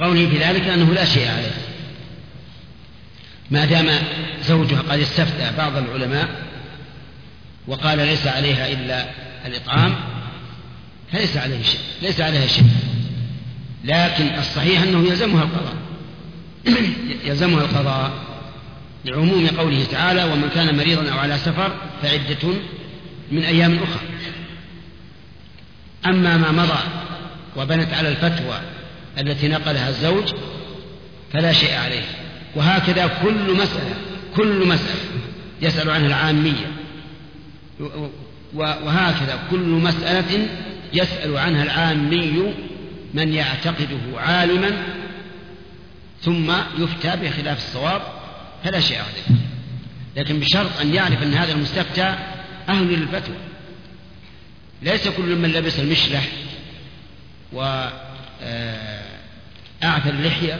قوله في ذلك أنه لا شيء عليه ما دام زوجها قد استفتى بعض العلماء وقال ليس عليها إلا الإطعام فليس عليه شيء، ليس عليها شيء، لكن الصحيح أنه يلزمها القضاء يلزمها القضاء لعموم قوله تعالى ومن كان مريضا أو على سفر فعدة من أيام أخرى. أما ما مضى وبنت على الفتوى التي نقلها الزوج فلا شيء عليه. وهكذا كل مسألة يسأل عنها العامية، وهكذا كل مسألة يسأل عنها العامي من يعتقده عالما ثم يفتى بخلاف الصواب فلا شيء عليه، لكن بشرط أن يعرف أن هذا المستفتى أهل للفتوى. ليس كل من لبس المشلح وأعفى اللحية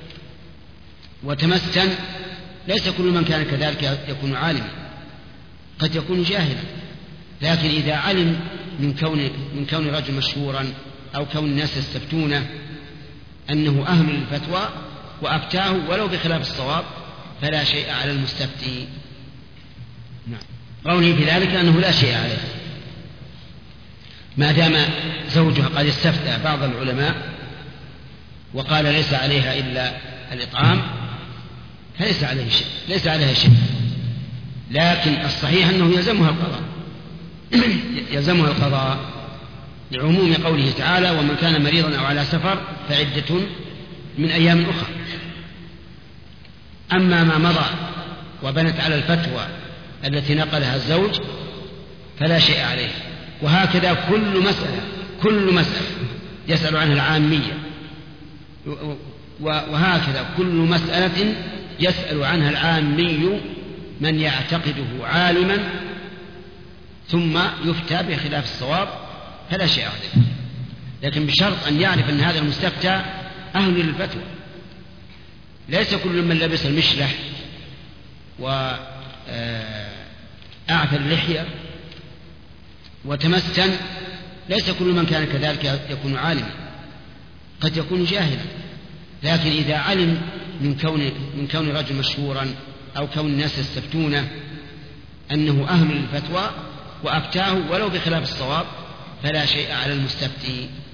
وتمسن، ليس كل من كان كذلك يكون عالما، قد يكون جاهلا. لكن إذا علم من كون رجل مشهورا أو كون الناس يستفتونه أنه أهل للفتوى وأفتاه ولو بخلاف الصواب فلا شيء على المستفتي. قوله في ذلك أنه لا شيء عليه ما دام زوجها قد استفتى بعض العلماء وقال ليس عليها إلا الإطعام فليس عليه شيء، ليس عليها شيء، لكن الصحيح أنه يلزمها القضاء لعموم قوله تعالى ومن كان مريضا أو على سفر فعدة من أيام أخرى. أما ما مضى وبنت على الفتوى التي نقلها الزوج فلا شيء عليه. وهكذا كل مسألة يسأل عنها العامية، وهكذا كل مسألة يسأل عنها العامي من يعتقده عالما ثم يفتى بخلاف الصواب فلا شيء عليه، لكن بشرط أن يعرف أن هذا المستفتى أهل للفتوى. ليس كل من لبس المشلح وأعفى اللحية وتمسن، ليس كل من كان كذلك يكون عالما، قد يكون جاهلا. لكن إذا علم من كون رجل مشهورا أو كون الناس يستفتونه أنه أهل للفتوى وأفتاه ولو بخلاف الصواب فلا شيء على المستفتي.